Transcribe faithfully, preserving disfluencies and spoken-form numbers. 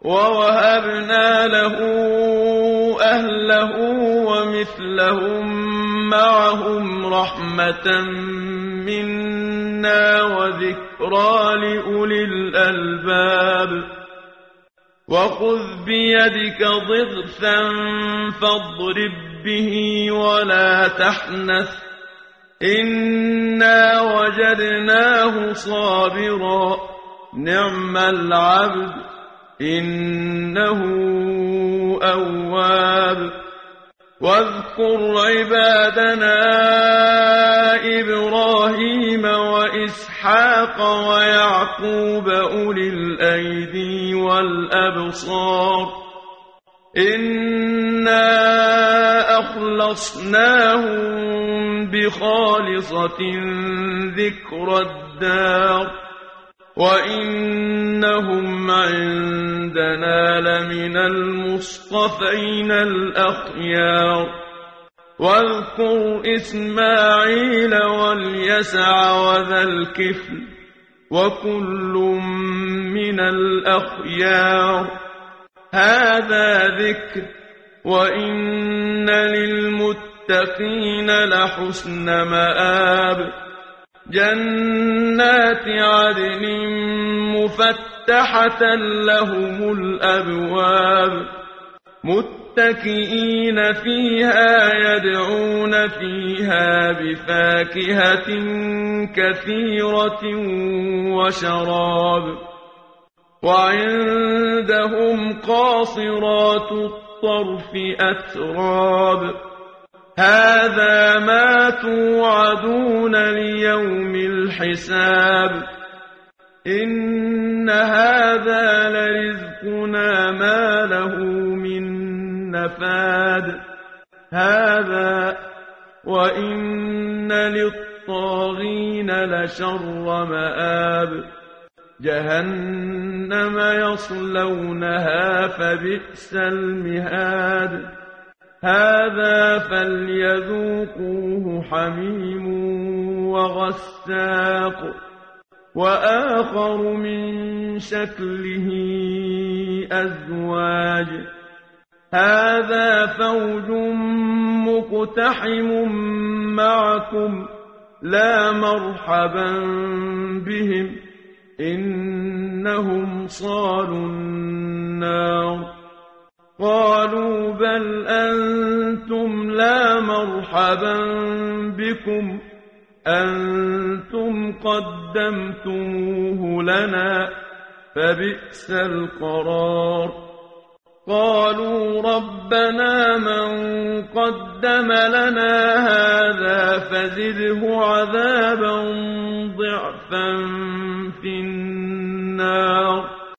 ووهبنا له أهله ومثلهم معهم رحمة منا وذكرى لأولي الألباب وخذ بيدك ضغثا فاضرب به ولا تحنث إنا وجدناه صابرا نعم العبد إنه أواب واذكر عبادنا إبراهيم وإسحاق ويعقوب أولي الأيدي والأبصار إنا أخلصناهم بخالصة ذكر الدار وإنهم عندنا لمن المصطفين الأخيار واذكر إسماعيل واليسع وذا الكفل وكل من الأخيار هذا ذكر وإن للمتقين لحسن مآب جنات عدن مفتحة لهم الأبواب متكئين فيها يدعون فيها بفاكهة كثيرة وشراب وعندهم قاصرات الطرف أتراب هذا ما توعدون ليوم الحساب إن هذا لرزقنا ما له من نفاد هذا وإن للطاغين لشر مآب جهنم يصلونها فبئس المهاد هذا فليذوقوه حميم وغساق وآخر من شكله أزواج هذا فوج مقتحم معكم لا مرحبا بهم إنهم صالوا النار قالوا بل أنتم لا مرحبا بكم أنتم قدمتموه لنا فبئس القرار قالوا ربنا من قدم لنا هذا فزده عذابا ضعفا في النار